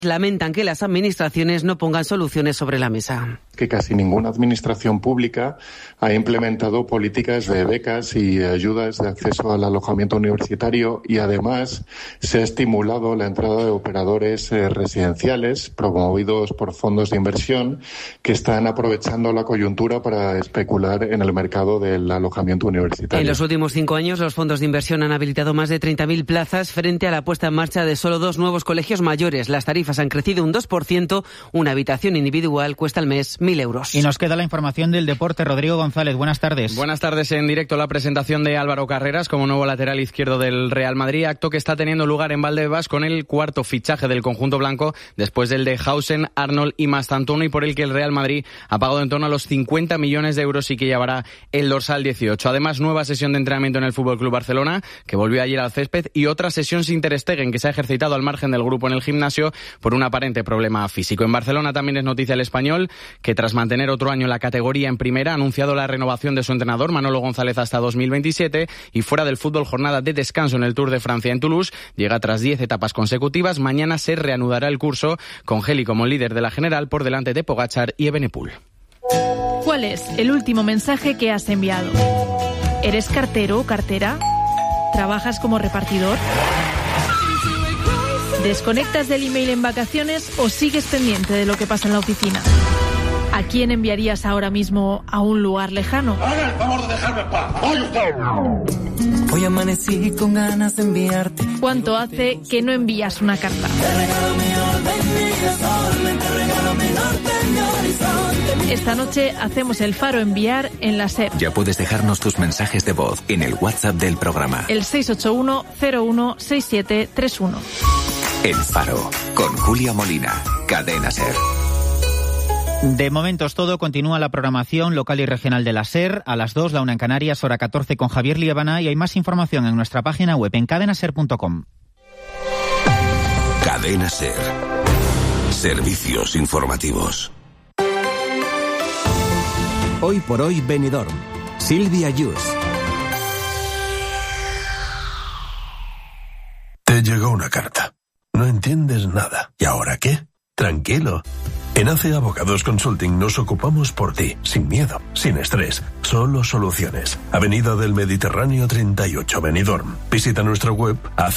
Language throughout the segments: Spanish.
lamentan que las administraciones no pongan soluciones sobre la mesa. Que casi ninguna administración pública ha implementado políticas de becas y ayudas de acceso al alojamiento universitario, y además se ha estimulado la entrada de operadores residenciales promovidos por fondos de inversión que están aprovechando la coyuntura para especular en el mercado del alojamiento universitario. En los últimos 5 años, los fondos de inversión han habilitado más de 30.000 plazas frente a la puesta en marcha de solo 2 nuevos colegios mayores. Las tarifas han crecido un 2%. Una habitación individual cuesta al mes 1.000 euros. Y nos queda la información del deporte. Rodrigo González, buenas tardes. Buenas tardes. En directo la presentación de Álvaro Carreras como nuevo lateral izquierdo del Real Madrid, acto que está teniendo lugar en Valdebebas con el 4º fichaje del conjunto blanco después del de Hausen, Arnold y Mastantuono, y por el que el Real Madrid ha pagado en torno a los 50 millones de euros y que llevará el dorsal 18. Además, nueva sesión de entrenamiento en el FC Barcelona, que volvió ayer al césped, y otra sesión sin Ter Stegen, que se ha ejercitado al margen del grupo en el gimnasio por un aparente problema físico. En Barcelona también es noticia el Español, que tras mantener otro año la categoría en primera ha anunciado la renovación de su entrenador Manolo González hasta 2027, y fuera del fútbol, jornada de descanso en el Tour de Francia en Toulouse. Llega tras 10 etapas consecutivas. Mañana se reanudará el curso con Geli como líder de la general por delante de Pogačar y Evenepoel. ¿Cuál es el último mensaje que has enviado? ¿Eres cartero o cartera? ¿Trabajas como repartidor? ¿Desconectas del email en vacaciones o sigues pendiente de lo que pasa en la oficina? ¿A quién enviarías ahora mismo a un lugar lejano? ¡Haga el favor de dejarme en paz! ¡Oye usted! Hoy amanecí con ganas de enviarte. ¿Cuánto hace que no envías una carta? Esta noche hacemos el Faro Enviar en la SER. Ya puedes dejarnos tus mensajes de voz en el WhatsApp del programa. El 681 01 6731. El Faro, con Julia Molina, Cadena SER. De momento es todo. Continúa la programación local y regional de la SER. A las 2, la 1 en Canarias, hora 14 con Javier Liébana, y hay más información en nuestra página web en cadenaser.com. Cadena SER. Servicios informativos. Hoy por hoy Benidorm. Silvia Yus. Te llegó una carta. No entiendes nada. ¿Y ahora qué? Tranquilo. En AC Abogados Consulting nos ocupamos por ti, sin miedo, sin estrés, solo soluciones. Avenida del Mediterráneo 38, Benidorm. Visita nuestra web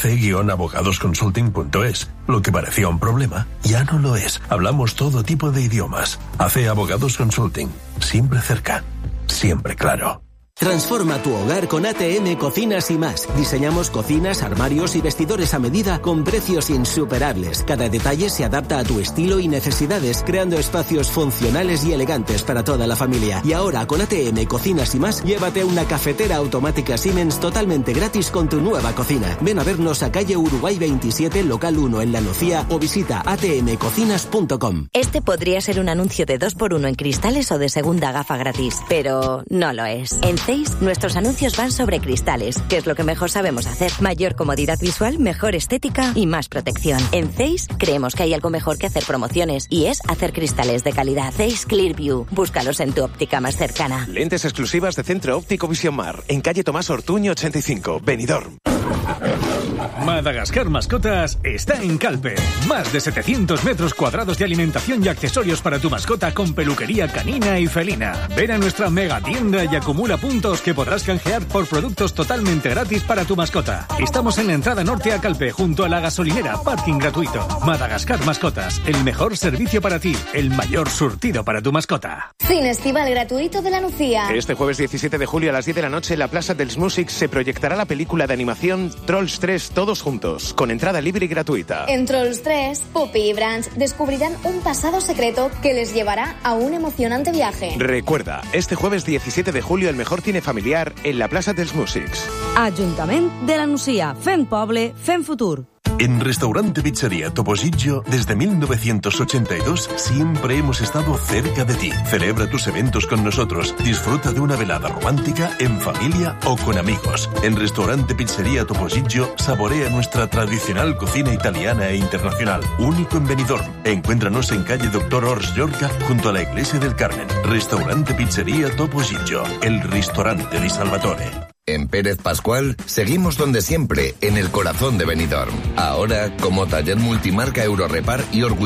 ac-abogadosconsulting.es. Lo que parecía un problema, ya no lo es. Hablamos todo tipo de idiomas. AC Abogados Consulting. Siempre cerca, siempre claro. Transforma tu hogar con ATM Cocinas y Más. Diseñamos cocinas, armarios y vestidores a medida con precios insuperables. Cada detalle se adapta a tu estilo y necesidades, creando espacios funcionales y elegantes para toda la familia. Y ahora con ATM Cocinas y Más, llévate una cafetera automática Siemens totalmente gratis con tu nueva cocina. Ven a vernos a calle Uruguay 27, local 1 en La Nucía, o visita atmcocinas.com. Este podría ser un anuncio de 2x1 en cristales o de segunda gafa gratis, pero no lo es. En Zeiss, nuestros anuncios van sobre cristales, que es lo que mejor sabemos hacer. Mayor comodidad visual, mejor estética y más protección. En Zeiss creemos que hay algo mejor que hacer promociones, y es hacer cristales de calidad. Zeiss Clearview. Búscalos en tu óptica más cercana. Lentes exclusivas de Centro Óptico Visión Mar, en calle Tomás Ortuño 85, Benidorm. Madagascar Mascotas está en Calpe. Más de 700 metros cuadrados de alimentación y accesorios para tu mascota con peluquería canina y felina. Ven a nuestra mega tienda y acumula puntos que podrás canjear por productos totalmente gratis para tu mascota. Estamos en la entrada norte a Calpe, junto a la gasolinera, parking gratuito. Madagascar Mascotas, el mejor servicio para ti, el mayor surtido para tu mascota. Cine estival gratuito de La Nucía. Este jueves 17 de julio a las 10 de la noche en la Plaza dels Músics se proyectará la película de animación Trolls 3 Todos Juntos, con entrada libre y gratuita. En Trolls 3, Puppy y Branch descubrirán un pasado secreto que les llevará a un emocionante viaje. Recuerda, este jueves 17 de julio el mejor cine familiar en la Plaza dels Músics. Ajuntament de La Nucía. Fem poble, fem futur. En Restaurante Pizzería Topo Gigio, desde 1982, siempre hemos estado cerca de ti. Celebra tus eventos con nosotros. Disfruta de una velada romántica, en familia o con amigos. En Restaurante Pizzería Topo Gigio, saborea nuestra tradicional cocina italiana e internacional. Único en Benidorm. Encuéntranos en calle Dr. Ors Llorca, junto a la Iglesia del Carmen. Restaurante Pizzería Topo Gigio, el restaurante di Salvatore. En Pérez Pascual seguimos donde siempre, en el corazón de Benidorm. Ahora, como taller multimarca Eurorepar y orgullo